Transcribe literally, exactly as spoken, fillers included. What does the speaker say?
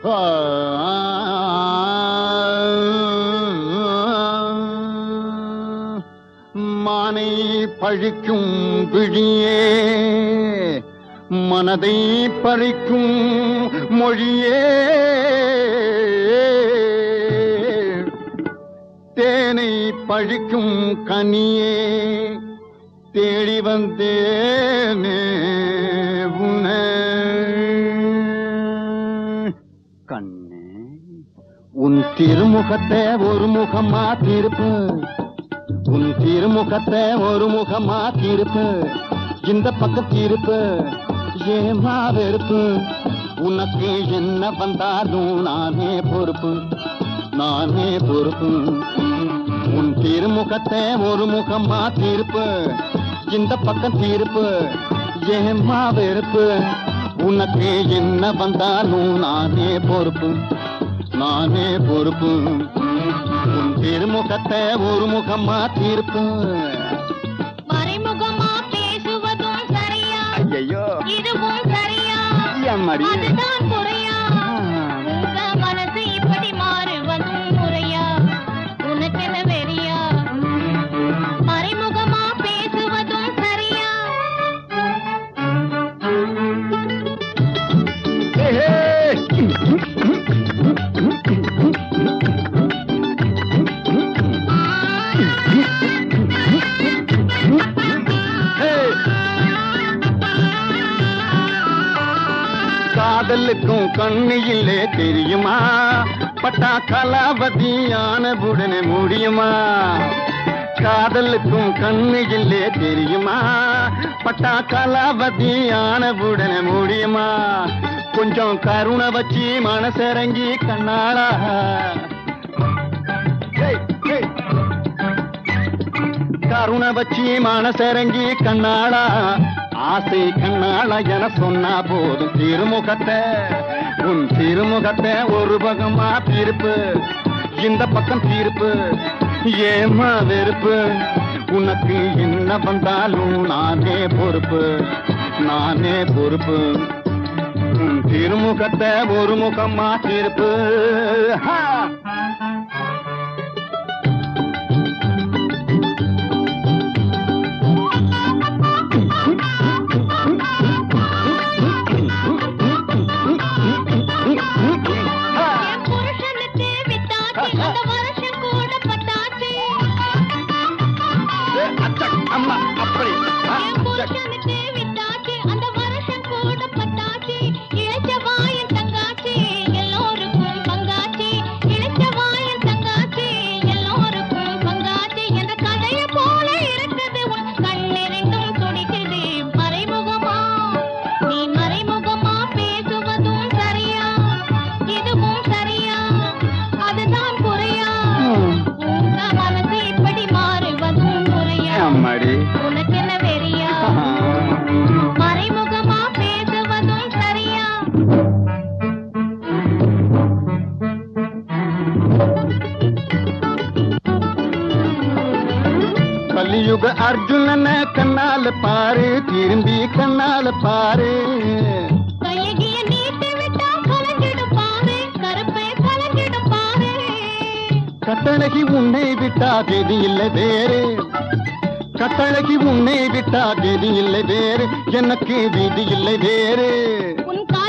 மானை பழிக்கும் விழியே, மனதை பறிக்கும் மொழியே, தேனை பழிக்கும் கனியே, தேடி வந்தேனே உன்னை. கண்ணே, உன் திருமுகத்தை ஒரு முகமா திருப்பு, உன் திருமுகத்தை ஒரு முகமா திருப்பு, இந்த பக்கம் திருப்பு, ஏமா வெறுப்பு, உனக்கு என்ன வந்தாலும் நானே பொறுப்பு, நானே பொறுப்பு. உன் திருமுகத்தை ஒரு முகமா திருப்பு, இந்த பக்கம் திருப்பு, ஏமா வெறுப்பு, உனக்கு என்ன வந்தாலும் நானே பொறுப்பு, நானே பொறுப்பு. உன் திருமுகத்தை ஒரு முகமா திருப்பு. மறைமுகமா பேசுவதும் சரியா, ஐயோ இதுவும் சரியா, அம்மாடி அதுதான் குறையா, உங்க மனசு இப்படி மாறுவதும் முறையா, உனக்கென வெறியா, மறைமுகமா பேசுவதும் சரியா. காதலுக்கும் கண்ணு இல்லே தெரியுமா, பட்டா கலாவதியான உடனே முடியுமா. காதலுக்கும் கண்ணு இல்லே தெரியுமா, பட்டா கலாவதியான உடனே முடியுமா. கொஞ்சம் கருணை வச்சு மனசரங்கி கண்ணாளா, கருணை வச்சு மனசரங்கி கண்ணாளா, ஆசை கண்ணாளா என சொன்னா போதும். திருமுகத்தை உன் திருமுகத்தை ஒரு பக்கமா திருப்பு, இந்த பக்கம் திருப்பு, ஏமா வெறுப்பு, உனக்கு என்ன வந்தாலும் நானே பொறுப்பு, நானே பொறுப்பு. உன் திருமுகத்தை ஒரு முகமா திருப்பு. அம்மா அப்படி அம்மாடி உனக்கென்ன வெறியா, மறைமுகமா பேசுவதும் சரியா. கலியுக அர்ஜுனன கண்ணால பாரு, திரும்பி கண்ணால பாரு. கையகிய நீட்டி விட்டா கலங்கிடும் பாரு, கருப்பை கலங்கிடும் பாரு. கட்டழகி உன்னை விட்டா கதி இல்லை வேறு, கட்டழகி உன்னை விட்டா கதி இல்லை வேறு, எனக்கு விதி இல்லை வேறு. உன்